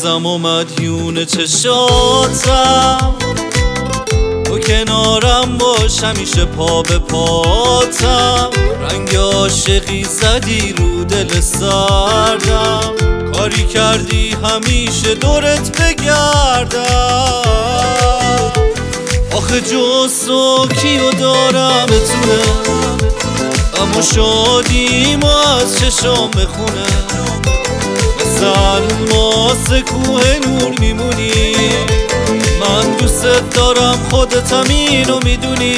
عزیزم و مدیون چشاتم، تو کنارم باش همیشه پا به پاتم. رنگ عاشقی زدی رو دل سردم، کاری کردی همیشه دورت بگردم. آخه جز تو کیو دارم بتونه اما شادیم و از چشام بخونه. مثل الماس کوه نور میمونی، من دوست دارم خودتم اینو میدونی.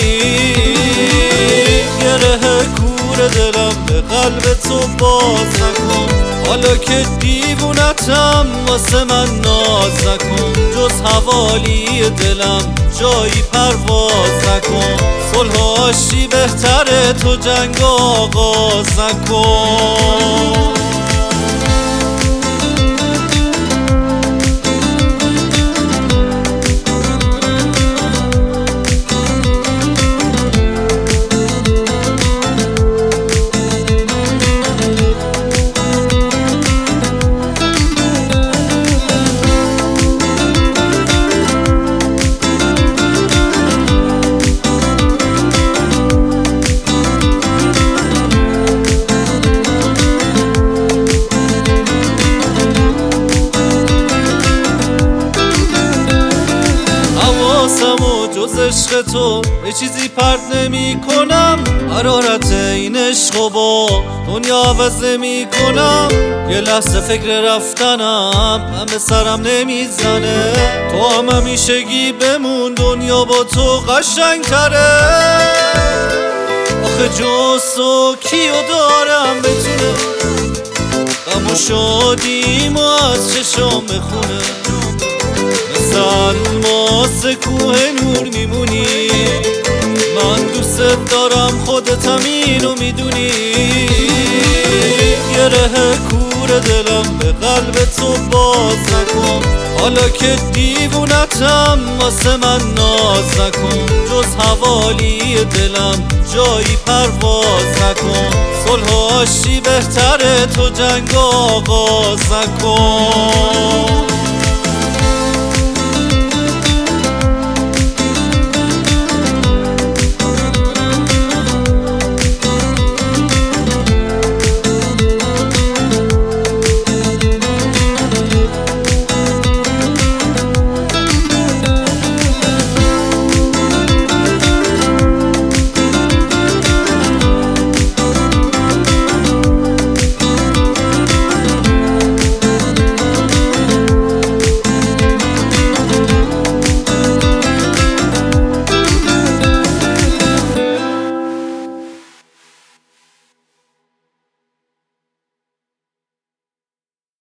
گره کور دلم به قلب تو باز نکن، حالا که دیوونتم واسه من ناز نکن. جز حوالی دلم جایی پرواز نکن، صلحاشی بهتره تو جنگ آغاز نکن. جز عشق تو به چیزی پرت نمی کنم، حرارت این عشق با دنیا عوض نمی کنم. یه لحظه فکر رفتنم همه سرم نمیزنه، تو هم همیشگی بمون دنیا با تو قشنگ تره. آخه جز تو کیو دارم بتونه غم و شادیم و از چشام بخونه. مثل الماس کوه نور میمونی، من دوست دارم خودتم اینو میدونی. گره کور دلم به قلب تو باز نکن، حالا که دیوونتم واسه من ناز نکن. جز حوالی دلم جایی پرواز نکن، صلحاشی بهتره تو جنگ آغاز نکن.